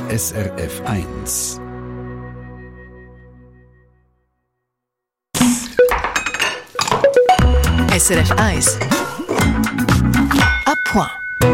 SRF 1. SRF 1. À point.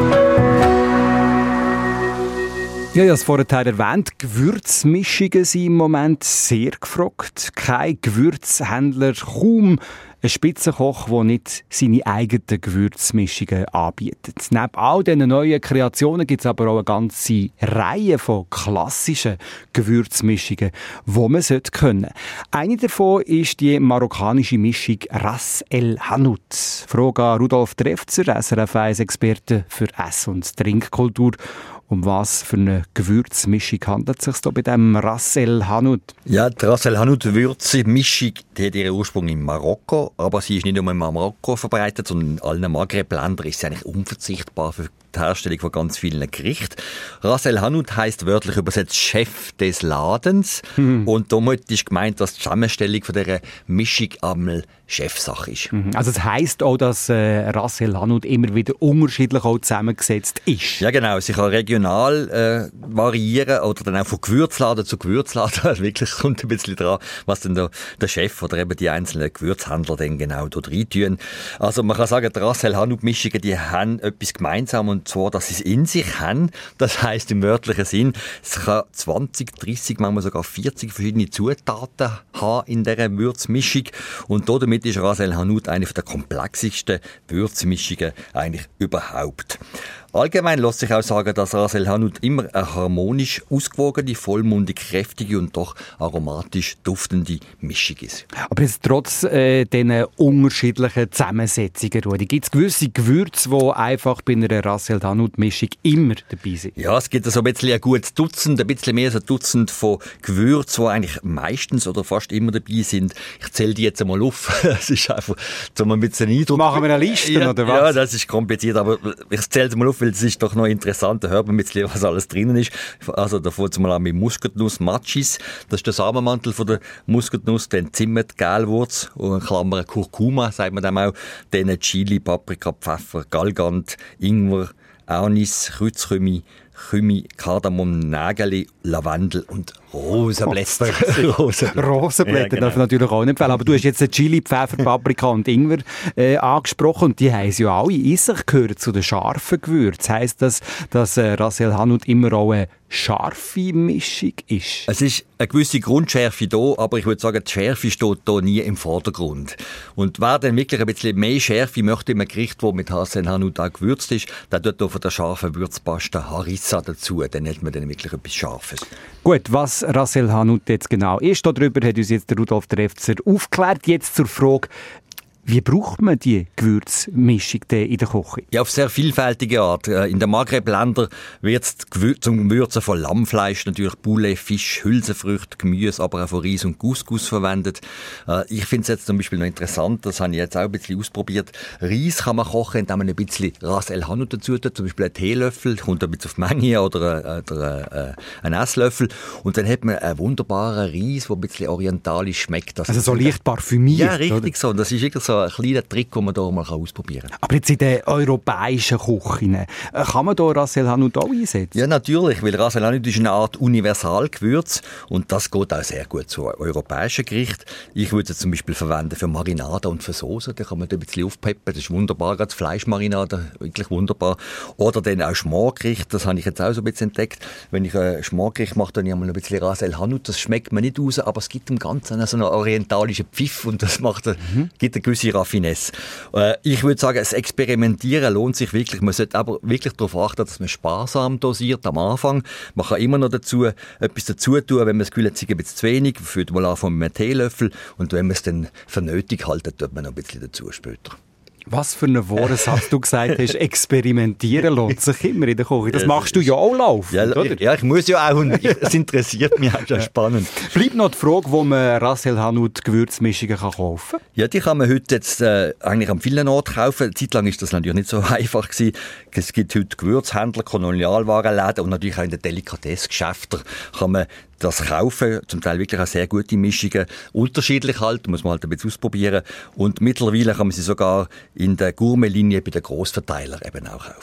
Ja, ich habe es vorhin erwähnt, Gewürzmischungen sind im Moment sehr gefragt. Kein Gewürzhändler, kaum ein Spitzenkoch, der nicht seine eigenen Gewürzmischungen anbietet. Neben all diesen neuen Kreationen gibt es aber auch eine ganze Reihe von klassischen Gewürzmischungen, die man können sollte. Eine davon ist die marokkanische Mischung Ras El Hanout. Frage an Rudolf Trefzer, SRF 1-Experte für Ess- und Trinkkultur. Um was für eine Gewürzmischung handelt es sich da bei dem Ras El Hanout? Ja, die Ras El Hanout Würzmischung, die hat ihren Ursprung in Marokko, aber sie ist nicht nur in Marokko verbreitet, sondern in allen Maghreb-Ländern ist sie eigentlich unverzichtbar für die Herstellung von ganz vielen Gerichten. Ras El Hanout heisst wörtlich übersetzt Chef des Ladens. Und damit ist gemeint, dass die Zusammenstellung von dieser Mischung einmal Chefsache ist. Also es heisst auch, dass Ras El Hanout immer wieder unterschiedlich auch zusammengesetzt ist. Ja genau, sie kann regional variieren oder dann auch von Gewürzladen zu Gewürzladen. Wirklich kommt ein bisschen dran, was dann der Chef oder eben die einzelnen Gewürzhändler dann genau dort reintun. Also man kann sagen, die Ras El Hanout Mischungen, die haben etwas gemeinsam, und zwar, dass sie es in sich haben. Das heisst im wörtlichen Sinn, es kann 20, 30, manchmal sogar 40 verschiedene Zutaten haben in dieser Würzmischung. Und damit ist Ras El Hanout eine der komplexesten Würzmischungen eigentlich überhaupt. Allgemein lässt sich auch sagen, dass Ras El Hanout immer eine harmonisch ausgewogene, vollmundig kräftige und doch aromatisch duftende Mischung ist. Aber jetzt trotz diesen unterschiedlichen Zusammensetzungen, Rudi, gibt es gewisse Gewürze, die einfach bei einer Ras El Hanout-Mischung immer dabei sind? Ja, es gibt so ein bisschen ein gutes Dutzend, ein bisschen mehr als ein Dutzend von Gewürzen, die eigentlich meistens oder fast immer dabei sind. Ich zähle die jetzt einmal auf. Es ist einfach, um ein bisschen Eindruck. Machen wir eine Liste, ja, oder was? Ja, das ist kompliziert, aber ich zähle es mal auf, weil es ist doch noch interessant. Da hört man ein bisschen, was alles drinnen ist. Also da fängt es mal an mit Muskatnuss, Machis. Das ist der Samenmantel von der Muskatnuss, dann Zimt, Gelwurz, und in Klammern Kurkuma, sagt man dem auch. Dann Chili, Paprika, Pfeffer, Galgant, Ingwer, Anis, Kreuzkümmel, Kardamom, Nägeli, Lavendel und Rosenblätter. Rosenblätter ja, darf natürlich auch nicht fehlen. Aber du hast jetzt Chili, Pfeffer, Paprika und Ingwer angesprochen. Und die haben ja alle in sich gehört zu den scharfen Gewürzen. Heisst das, dass Ras El Hanout immer auch eine scharfe Mischung ist? Es ist eine gewisse Grundschärfe da, aber ich würde sagen, die Schärfe steht da nie im Vordergrund. Und wer dann wirklich ein bisschen mehr Schärfe möchte in einem Gericht, das mit Ras El Hanout auch gewürzt ist, dann tut da von der scharfen Würzpaste Harissa dazu. Dann hat man dann wirklich etwas Scharfes. Gut, was Ras El Hanout jetzt genau ist, darüber hat uns jetzt der Rudolf Trefzer aufgeklärt. Jetzt zur Frage, wie braucht man die Gewürzmischung in der Küche? Ja, auf sehr vielfältige Art. In den Maghreb-Ländern wird zum Gewürzen von Lammfleisch natürlich Poulet, Fisch, Hülsenfrüchte, Gemüse, aber auch von Reis und Couscous verwendet. Ich finde es jetzt zum Beispiel noch interessant, das habe ich jetzt auch ein bisschen ausprobiert. Reis kann man kochen, indem man ein bisschen Ras El Hanout dazu tut, zum Beispiel einen Teelöffel, kommt ein bisschen auf die Menge oder einen Esslöffel. Und dann hat man einen wunderbaren Reis, der ein bisschen orientalisch schmeckt. Also so leicht parfümiert? Ja, richtig oder? so. Das ist wirklich so ein kleiner Trick, den man hier mal ausprobieren kann. Aber jetzt in den europäischen Küchen, kann man da Ras El Hanout auch einsetzen? Ja, natürlich, weil Ras El Hanout ist eine Art Universalgewürz und das geht auch sehr gut zu europäischen Gerichten. Ich würde es zum Beispiel verwenden für Marinade und für Soßen, da kann man da ein bisschen aufpeppen, das ist wunderbar, gerade Fleischmarinade, wirklich wunderbar. Oder dann auch Schmorgericht, das habe ich jetzt auch so ein bisschen entdeckt. Wenn ich ein Schmorgericht mache, dann nehme ich ein bisschen Ras El Hanout, das schmeckt mir nicht raus, aber es gibt im Ganzen so einen orientalischen Pfiff und das gibt eine gewisse Raffinesse. Ich würde sagen, das Experimentieren lohnt sich wirklich. Man sollte aber wirklich darauf achten, dass man sparsam dosiert am Anfang. Man kann immer noch etwas dazu tun, wenn man das Gefühl hat, es ist ein bisschen zu wenig. Füllt man an von einem Teelöffel und wenn man es dann für nötig hält, tut man noch ein bisschen dazu später. Was für ein Wortsatz du gesagt hast, experimentieren lohnt sich immer in der Küche. Das machst du ja auch laufend, oder? Ja, ich muss ja auch. Und es interessiert mich auch, das ist spannend. Bleibt noch die Frage, wo man Ras El Hanout Gewürzmischungen kaufen kann? Ja, die kann man heute jetzt eigentlich an vielen Orten kaufen. Eine Zeit lang ist das natürlich nicht so einfach gewesen. Es gibt heute Gewürzhändler, Kolonialwarenläden und natürlich auch in den Delikatessgeschäften kann man das kaufen, zum Teil wirklich auch sehr gute Mischungen, unterschiedlich halt, muss man halt ein bisschen ausprobieren und mittlerweile kann man sie sogar in der Gourmet-Linie bei den Grossverteilern eben auch kaufen.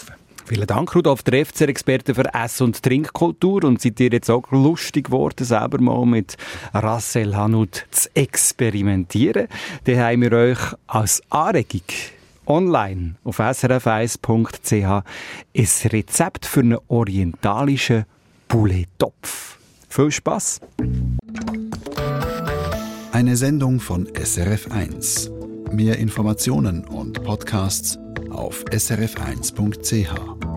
Vielen Dank, Rudolf, der FCR-Experte für Ess- und Trinkkultur. Und seid ihr jetzt auch lustig geworden, selber mal mit Ras El Hanout zu experimentieren? Dann haben wir euch als Anregung online auf srf1.ch ein Rezept für einen orientalischen Poulet-Topf. Viel Spass! Eine Sendung von SRF1. Mehr Informationen und Podcasts auf srf1.ch.